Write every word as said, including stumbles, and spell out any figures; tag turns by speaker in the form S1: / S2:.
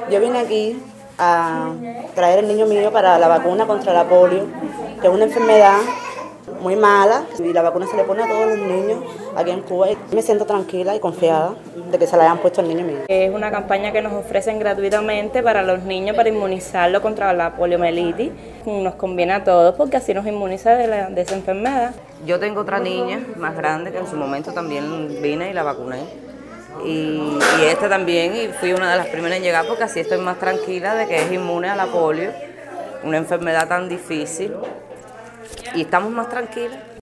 S1: Yo vine aquí a traer el niño mío para la vacuna contra la polio, que es una enfermedad muy mala y la vacuna se le pone a todos los niños aquí en Cuba y me siento tranquila y confiada de que se la hayan puesto al niño mío.
S2: Es una campaña que nos ofrecen gratuitamente para los niños para inmunizarlo contra la poliomielitis. Nos conviene a todos porque así nos inmuniza de, la, de esa enfermedad.
S3: Yo tengo otra niña más grande que en su momento también vine y la vacuné. Y, y esta también, y fui una de las primeras en llegar porque así estoy más tranquila de que es inmune a la polio, una enfermedad tan difícil, y estamos más tranquilos.